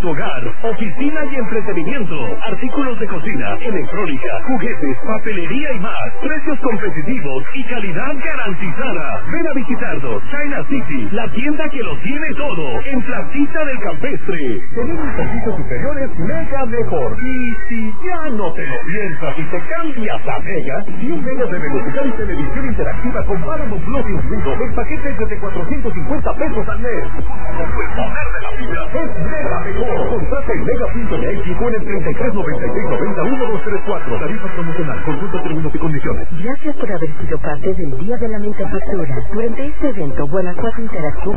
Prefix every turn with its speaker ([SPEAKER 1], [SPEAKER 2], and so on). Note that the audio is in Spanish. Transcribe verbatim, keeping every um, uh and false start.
[SPEAKER 1] tu hogar, oficina y entretenimiento, artículos de cocina, electrónica, juguetes, papelería y más. Precios competitivos y calidad garantizada. Ven a visitarnos, China City, la tienda que lo tiene todo, en Placita del Campestre. Tenemos servicios superiores mega mejor. Y si ya no te lo piensas y te cambias a Mega, y un Mega de velocidad y televisión interactiva con Paramount Plus incluido, el paquete es de cuatrocientos cincuenta pesos al mes. Como el poder de la vida es Mega mejor. Contrata en mega punto m x o en el treinta y tres noventa y seis noventa uno dos tres cuatro. Tarifa promocional. Consulta términos y condiciones.
[SPEAKER 2] Gracias por haber sido parte del Día de la Mentefactura. Durante este evento, Guanajuato interactúa